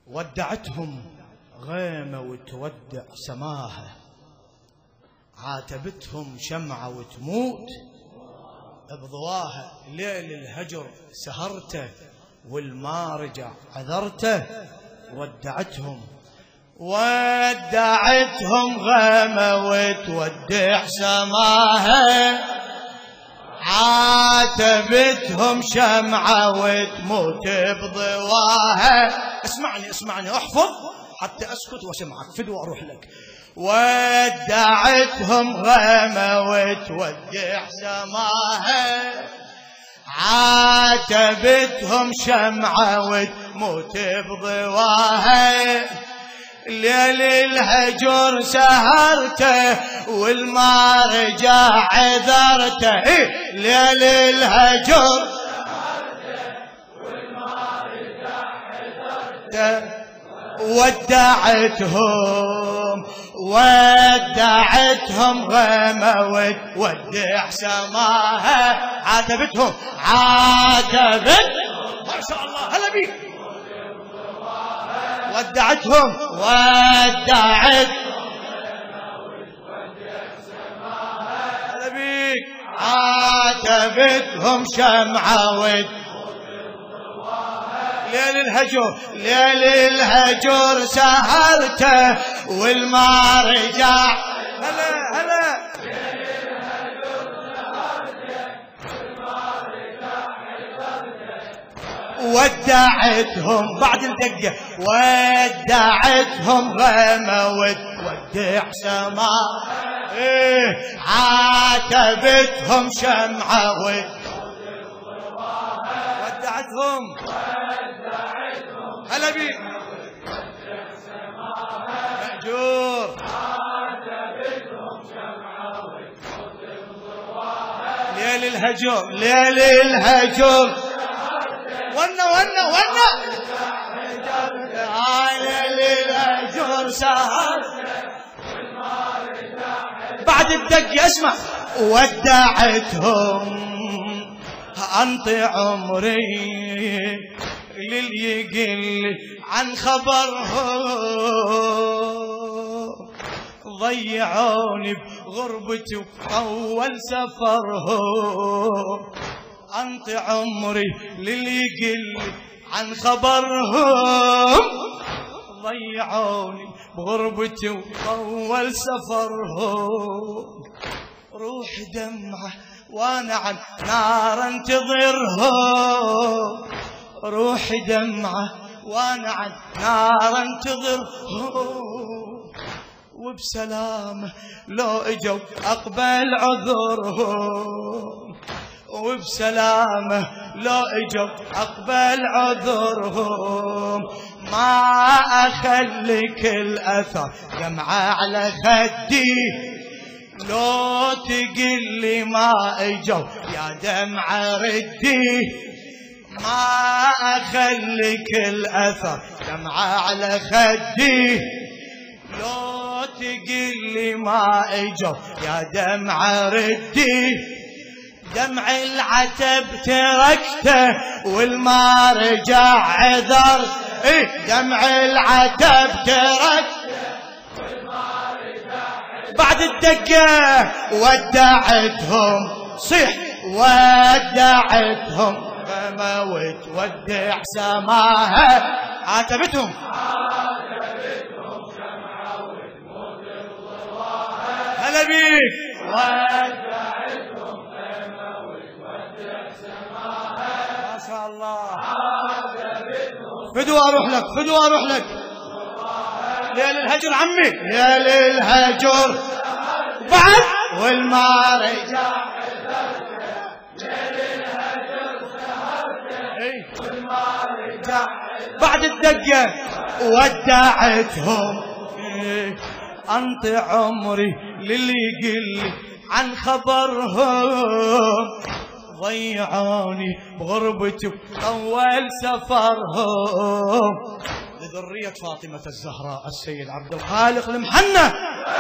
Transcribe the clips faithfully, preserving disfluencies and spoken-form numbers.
ودعتهم غيمة وتودع سماها، عاتبتهم شمعة وتموت بضواها. ليل الهجر سهرته والمارجع عذرته، ودعتهم ودعتهم غيمة وتودع سماها، عاتبتهم شمعة وتموت بضواها. اسمعني اسمعني احفظ حتى اسكت واسمعك، فدوى اروح لك. ودعتهم غيمة وتودع سماها، عاتبتهم شمعة وتموت بضواها. ليل الهجر سهرته والمارجع عذرته، ليل الهجر سهرته والمارجع عذرته. ودعتهم ودعتهم غيمة وتودع سماها، عاتبتهم عاتبتهم ما شاء الله هلا بيك. ودعتهم ودعتهم هلا بيك، عاتبتهم شمعة وتموت. ليل الهجر ليل الهجر سهرته والمارجع هلا هلا. ليل الهجر سهرته والمارجع عذرته. ودعتهم بعد الدقة ودعتهم غيمة وتودع سماها، إيه عاتبتهم شمعة ودعتهم هلا بي مأجور. ليل الهجر ليل الهجر ونا ونا ونا ليل الهجر سهر بعد الدق اسمع. ودعتهم أنطي عمري للي يقل عن خبرهم، ضيعوني بغربتي وأول سفرهم. أنطي عمري للي يقل عن خبرهم، ضيعوني بغربتي وأول سفرهم. روح دمعة وانا عن نار انتظرهم، روح دمعة وانا عن نار انتظرهم. وبسلامة لو اجوا اقبل عذرهم، وبسلامة لو اجوا اقبل عذرهم. ما اخليك الاثر دمعة على خدي، لو تقلي ما اجوا يا دمعة ردي. ما اخليك الاثر دمعة على خدي، لو تقلي ما اجوا يا دمعة ردي. دمع العتب تركته والمارجع عذر، إيه دمع العتب تركته بعد الدقة. ودعتهم صيح ودعتهم غيمة وتودع سماها، عاتبتهم عاتبتهم شمعة وتموت بضواها. هلا بيك. ودعتهم غيمة وتودع سماها ما شاء الله. عاتبتهم فدوى اروح لك فدوى اروح لك. ليل الهجر عمي ليل الهجر بعد والمارجع عذرته. ليل الهجر سهرته والمارجع بعد الدقة. ودعتهم أنطي عمري للي يقل عن خبرهم، ضيعوني بغربتي طول سفرهم. لذرية فاطمة الزهراء السيد عبد الخالق المحنة،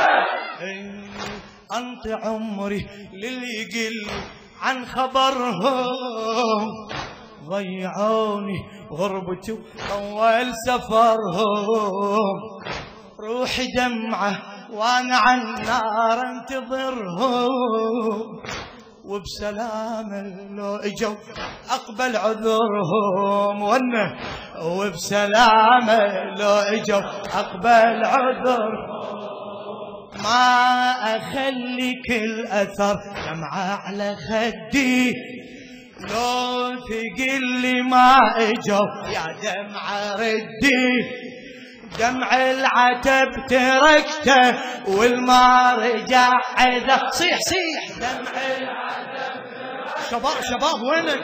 أنطي عمري للي يقل عن خبرهم، ضيعوني غربتي طول سفرهم، روحي دمعة وانا عن النار انتظرهم، وبسلامة لو اجوا اقبل عذرهم، وانا وبسلامة لو اجوا اقبل عذرهم، ما اخلي كل اثر دمعة على خدي، لو ثقل لي ما اجوا يا دمعة ردي، دمع العتب تركته والما رجع عذا، صيح صيح دمع العتب شباب شباب وينك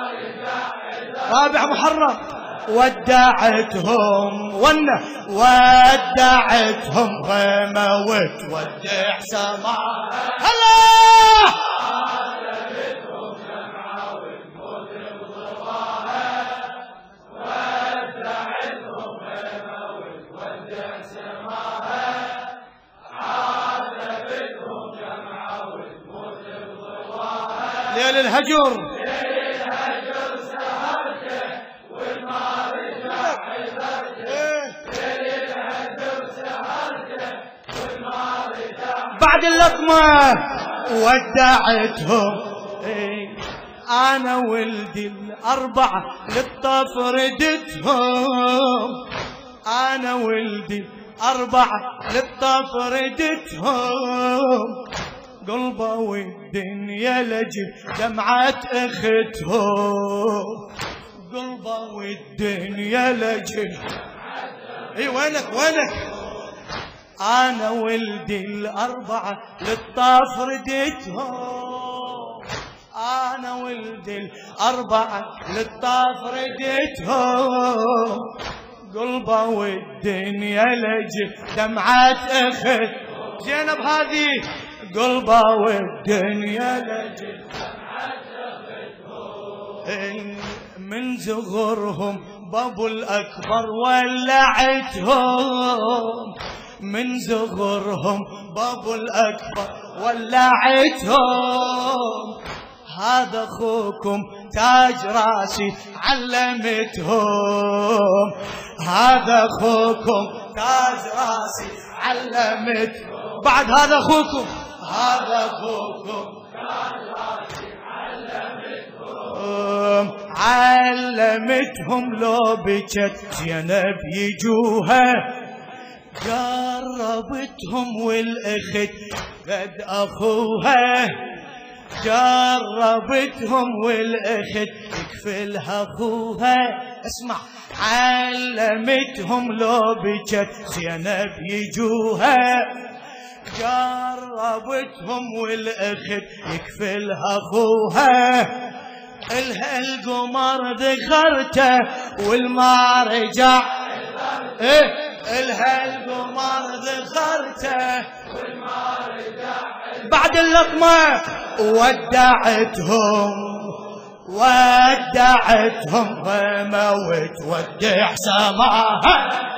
رابع محرم، ودعتهم ونا ودعتهم غموت ودع سماء هلا ليل الهجر ليل الهجر سهرته والما رجع حذرته، ليل الهجر سهرته والما رجع بعد اللطمة ودعتهم، أنا ولدي الأربعة للطف ردتهم، أنا ولدي الأربعة للطف ردتهم، قلبه والدنيا لجل دمعة اختهم، قلبه والدنيا لجل اي وينك وينك، انا ولدي الاربعة للطاف ردتهم، انا ولدي الاربعة للطاف ردتهم، قلبه والدنيا لجل دمعة اختهم، زينب هذه قلبه والدنيا لجل من زغرهم بابو الأكبر ولعتهم، من زغرهم بابو الأكبر ولعتهم، هذا أخوكم تاج راسي علمتهم، هذا أخوكم تاج راسي علمتهم، بعد هذا أخوكم هذا أخوكم علمتهم، علمتهم لو بكت زينب يجوها، جربتهم والأخت قد أخوها، جربتهم والأخت يكفلها أخوها، اسمع علمتهم لو بكت زينب يجوها، جربتهم والأخت يكفلها أخوها، إلها القمر ذكرته والما رجع إيه إلها القمر ذكرته والما رجع بعد اللطمة ودعتهم ودعتهم وموت ودع سماها،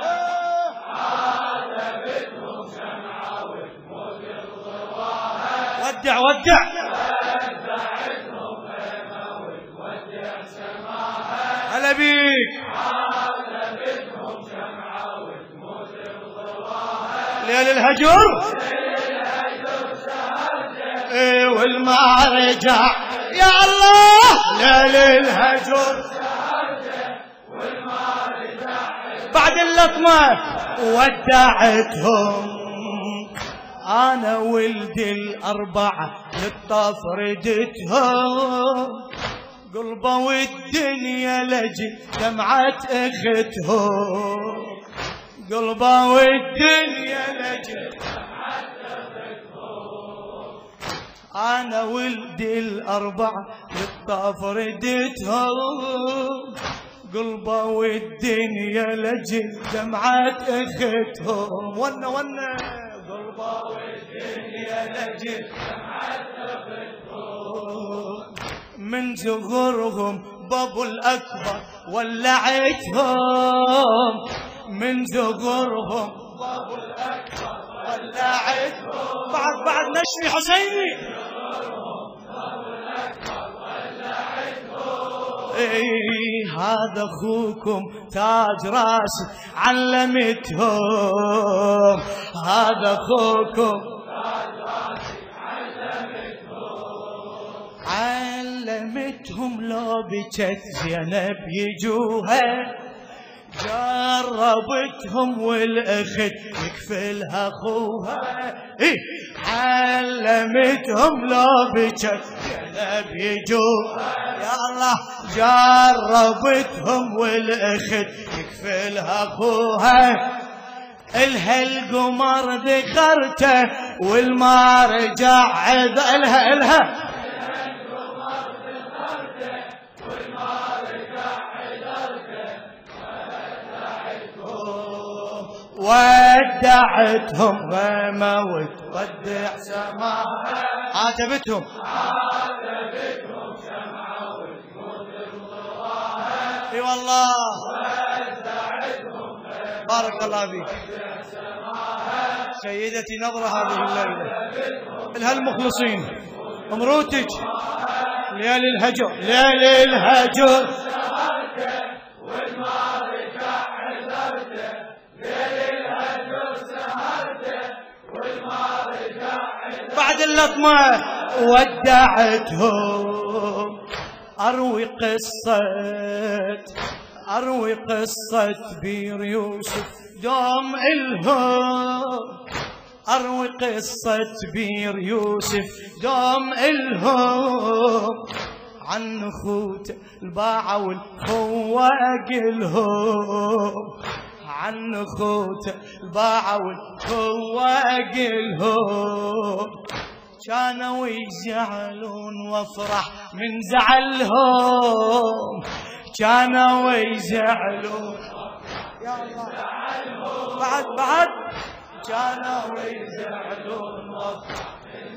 ودع ودع هلا بيك ليل الهجر ايه والما رجع يا الله، ليل الهجر والما رجع بعد اللطمة ودعتهم، أنا ولدي الأربعة للطاف ردتهم، قلبه والدنيا لجل دمعة اختهم، قلبه والدنيا لجل دمعة اختهم، أنا ولدي الأربعة للطاف ردتهم، قلبه والدنيا لجل دمعة اختهم، ونا ونا قلبه والدنيا لجل دمعة اختهم، من زغرهم بابو الأكبر ولعتهم، من زغرهم بابو الأكبر ولعتهم، بعد بعد نشمي حسيني اي هذا اخوكم تاج راسي علمتهم، هذا اخوكم تاج راسي علمتهم، علمتهم لو بكت زينب يجوها، جربتهم والاخت يكفلها اخوها، إيه علمتهم لو بكت زينب يجوها، يا الله جربتهم والاخت يكفلها اخوها، الها القمر ذكرته والما رجع عذلها، الها ودعتهم غيمة وتودع سماها، عاتبتهم عاتبتهم شمعة وتموت الضواها، اي والله ودعتهم بارك الله فيك سيدتي نظرة هذه الليلة لها المخلصين امروتك ليالي الهجر، ليالي الهجر بعد اللطمة ودعتهم، أروي قصة أروي قصة بير يوسف دوم إلهم، أروي قصة بير يوسف دوم إلهم، عن أخوته الباعة والخوة أقلهم، عن أخوته الباعة والخوة أقلهم، كانوا يزعلون وافرح من زعلهم، كانوا يزعلون يا الله بعد بعد كانوا يزعلون وافرح من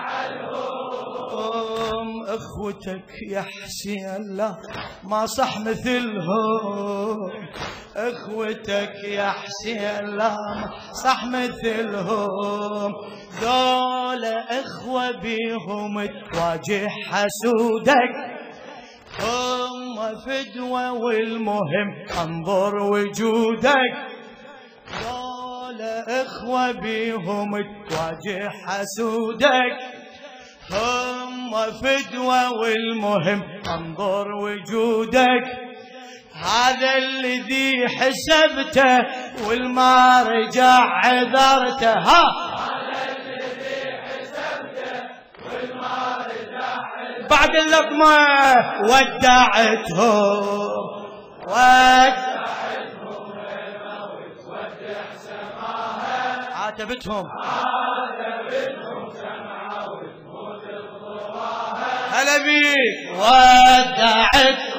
زعلهم، اخوتك يا حسين لا ما صح مثلهم، اخوتك يا حسين لا ما صح مثلهم، دول اخوة بيهم تواجه حسودك، هم فدوة والمهم انظر وجودك، دول اخوة بيهم تواجه حسودك، هم فدوة والمهم انظر وجودك، هذا الذي حسبته والما رجع عذرته، ها هذا الذي حسبته والما رجع عذرته، بعد اللطمة ودعتهم ودعتهم الموت ودع سماها، عاتبتهم عاتبتهم سمعة وتموت الضواها، هلا بيك ودعتهم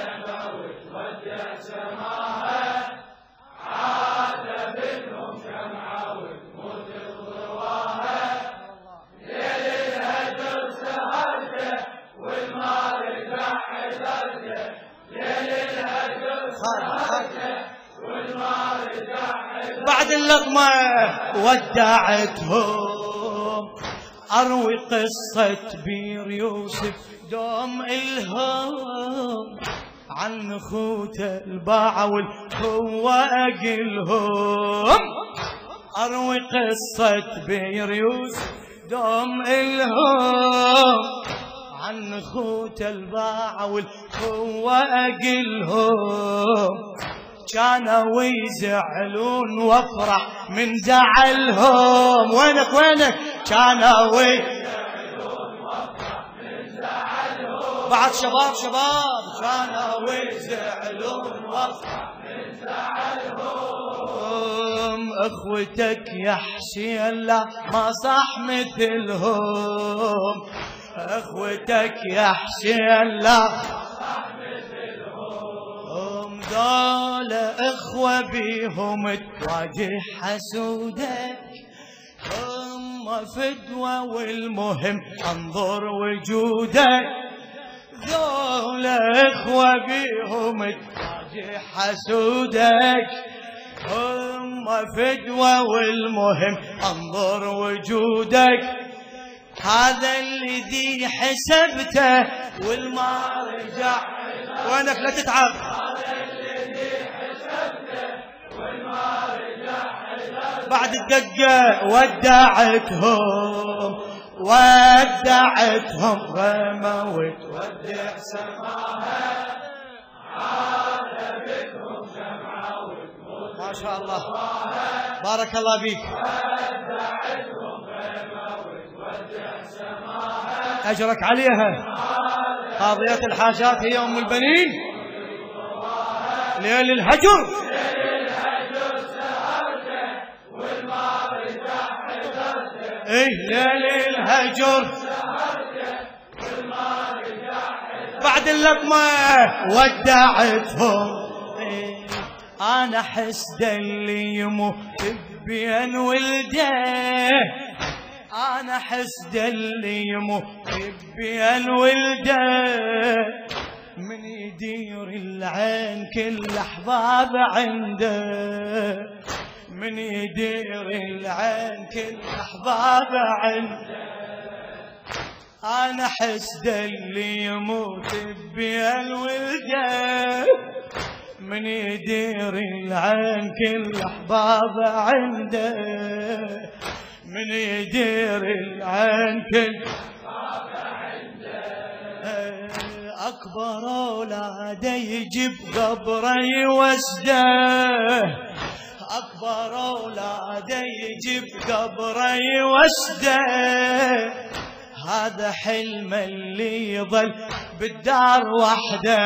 بعد اللطمة ودعتهم، أروي قصة بير يوسف دوم إلهم، عن أخوته الباعة والخوة أقلهم، أروي قصة بير يوسف دوم إلهم، عن أخوته الباعة والخوة أقلهم، كانوا يزعلون وافرح من زعلهم، وينك وينك كانوا يزعلون وافرح من زعلهم، بعد شباب شباب كانوا يزعلون وافرح من زعلهم، اخوتك يا حسين لا ما صح مثلهم، اخوتك يا حسين لا دول اخوة بيهم تواجه حسودك، هم فدوة والمهم انظر وجودك، دول اخوة بيهم تواجه حسودك، هم فدوة والمهم انظر وجودك، هذا الذي حسبته والما رجع. وينك لا تتعب. هذا الذي حسبته والما رجع. بعد الدقة ودعتهم ودعتهم غموت ودع سماها عذبتهم شمعة وتموت. ما شاء الله بارك الله بيك. ودعتهم غموت ودع سماها أجرك عليها. قاضية الحاجات هي أم البنين. ليل الهجر ايه ليل الهجر بعد اللقمة ودعتهم. إيه انا حسد اللي يموت بين ولده. انا حسد اللي يموت بين ولده. من يدير العين كل احباب عنده. من يدير العين كل احباب عنده. انا حسد اللي يموت بين ولده. من يدير العين كل احباب عنده. من يدير العين كل احباب عنده. اكبر اولاده يجيب قبره يوسده. أكبر أولاده يجيب قبره يوسده. هذا حلم اللي يظل بالدار وحده.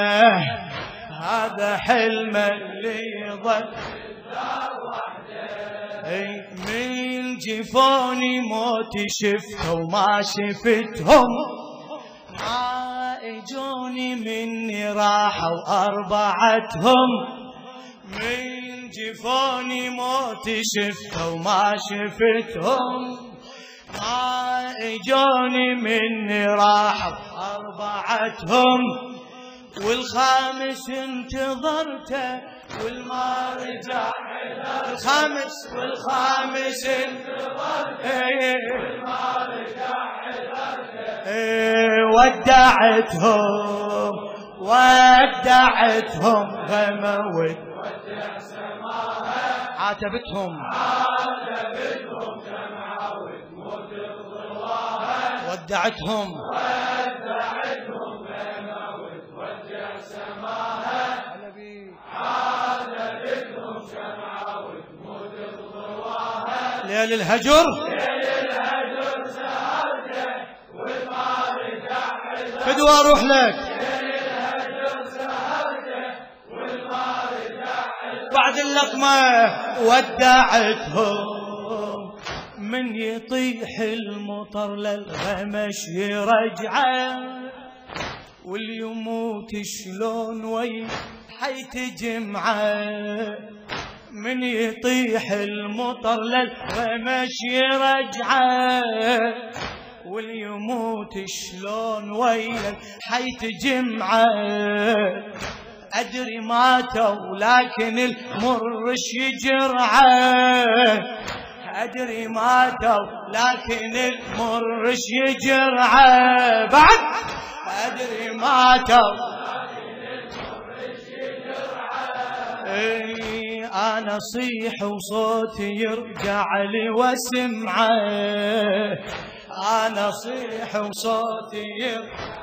هذا حلم اللي يظل بالدار وحده. من جفوني موتي شفته وما شفتهم. ما اجوني مني راحوا أربعتهم. من جفوني موتي شفته وما شفتهم. ما اجوني مني راحوا أربعتهم. والخامس انتظرته والما رجع. الخامس والخامس انتظرته والما رجع. ودعتهم ودعتهم غموت عاتبتهم عاتبتهم شمعة وتموت الضواها. ودعتهم ودعتهم غموت ودع سماها. عاتبتهم شمعة وتموت الضواها. ليل الهجر ليل الهجر سهرته والما رجع. فدوى اروح لك. بعد اللقمة ودعتهم. من يطيح المطر للغمش يرجعه. واليموت شلون وي حيت جمعه. من يطيح المطر للغمش يرجعه. واليموت شلون وي حيت جمعه. أدري ماتوا لكن المرش يجرعه. أدري ماتوا لكن المرش يجرعه. بعد أدري ماتوا لكن المرش يجرعه. إيه أنا صيح وصوتي يرجع لي واسمعه. أنا صيح وصوتي يرجع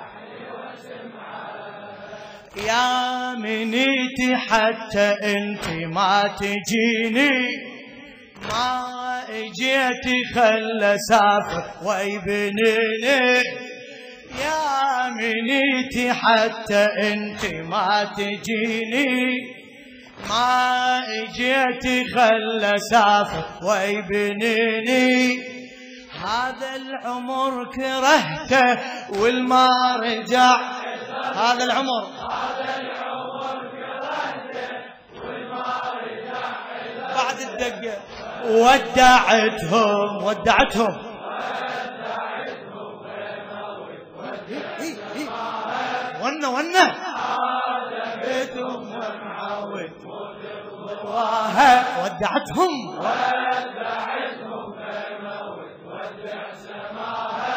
يا منيتي حتى انت ما تجيني. ما اجيتي خل سافر ويبنيني. يا منيتي حتى انت ما تجيني. ما اجيتي خل سافر ويبنيني. هذا العمر كرهته والما رجع. هذا العمر هذا العمر كرهته والما رجع. بعد الدقة ودعتهم ودعتهم ونا ونا ودعتهم ودعتهم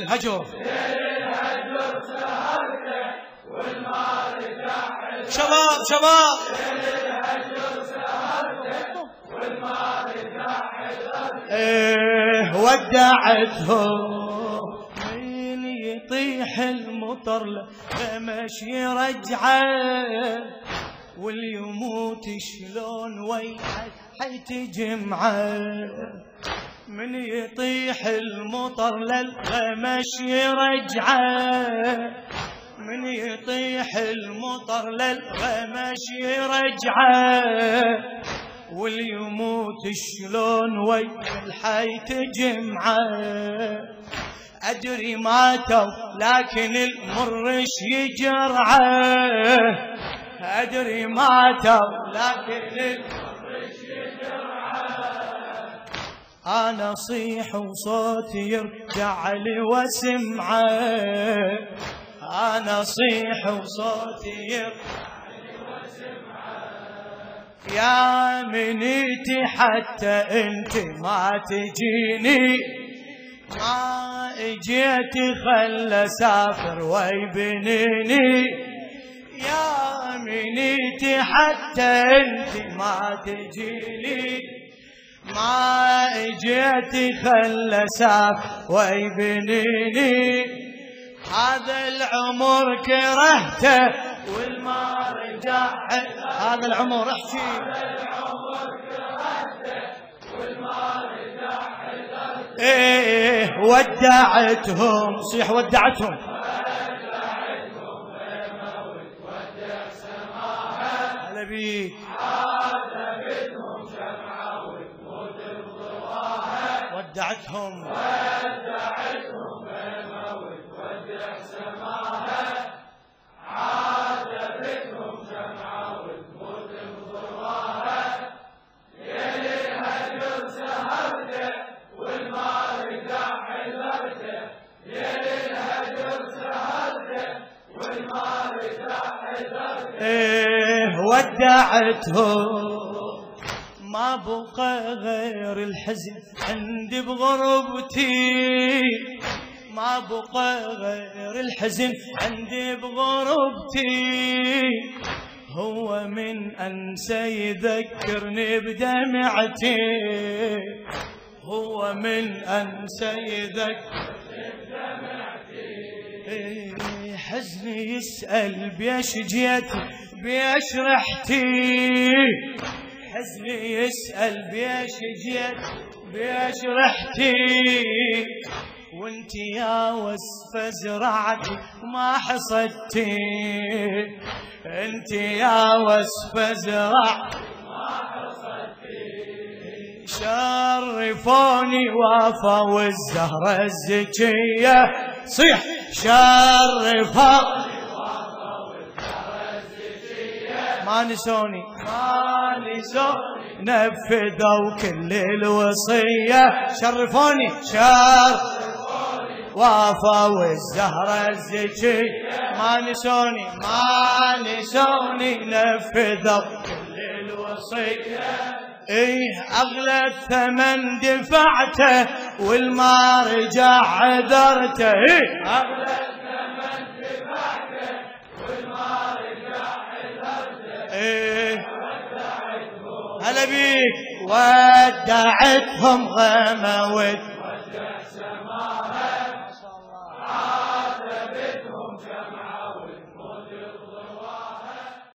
الهجر شباب شباب ايه ودعتهم من يطيح المطر لمش يرجعه واليموت شلون ويحك حيتجمعه من يطيح المطر للغمش يرجعه من يطيح المطر للغمش يرجعه واليموت شلون والحي تجمعه أدري ماتوا لكن المرش يجرعه أدري ماتوا لكن المرش يجرعه أنا صيح وصوتي يرجع لي واسمعه أنا صيح وصوتي يرجع لي واسمعه يا منيتي حتى انت ما تجيني ما اجيتي خل سافر ويبنيني يا منيتي حتى انت ما تجيني ما اجيتي خل سافر ويبنيني هذا العمر كرهته والما رجع هذا العمر احكي هذا العمر كرهته والما رجع ايه ودعتهم صيح ودعتهم ودعتهم بموت ودع سماها هلا بيك عاتبتهم شمعة وتموت بضواها ودعتهم ودعتهم بموت ودع سماها عاتبتهم شمعة وتموت بضواها يا للهجر سهرته والما رجع حذرته يا للهجر سهرته والما رجع حذرته ايه ودعتهم ما بقى غير الحزن عندي بغربتي ما بقى غير الحزن عندي بغربتي هو من أنسى يذكرني بدمعتي هو من أنسى يذكرني بدمعتي حزني يسأل بيش جيتي بيش رحتي حزني يسأل بيش جيتي بيش رحتي وانتي يا وصفة زرعتي ما حصدتي انتي يا وصفة زرعتي ما حصدتي شرفوني وافا والزهرة الزكية صيح شرفوني وافا والزهرة الزكية ما نسوني ما نسوني نفذوا كل الوصية شرفوني شر وافا والزهرة الزكي ما نسوني ما نسوني نفذوا كل الوصية ايه اغلى الثمن دفعته والما رجع عذرته ايه اغلى الثمن دفعته والما رجع عذرته ايه هلا بيك ودعتهم غموت